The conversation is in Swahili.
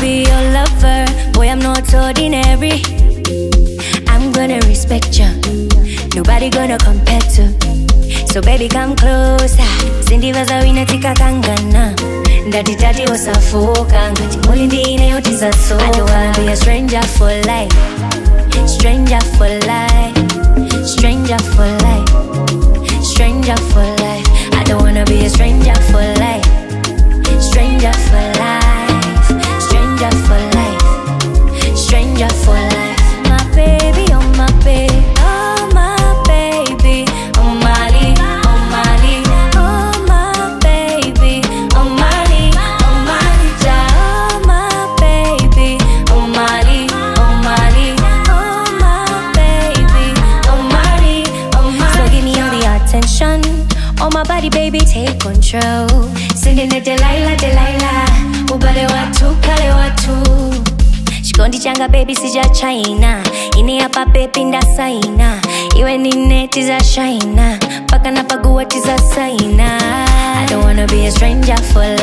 be your lover. Boy, I'm not ordinary. I'm gonna respect you. Nobody gonna compare to. So baby, come closer. Cindy was a winner, tika kangana. Daddy, daddy was a folk. Molindine, what is a soul? I don't wanna be a stranger for life. Stranger for life. Stranger for life. Stranger for life. I don't wanna be a stranger for life. Stranger for life. Stranger for life. Stranger for life. My baby, oh my baby. Oh my baby. Oh Mali, oh Mali. Oh my baby. Oh Mali, oh Mali. Oh my baby. Oh Mali, oh Mali. Oh my baby. Oh Mali, oh Mali. So give me all the attention. Oh my body, baby, take control. Sending the Delilah, Delilah. Ubale watu, kale watu. Shikondi changa baby sija China. Ini hapa baby ndasaina. Iwe ni neti za China. Paka na pagua tiza saina. I don't wanna be a stranger for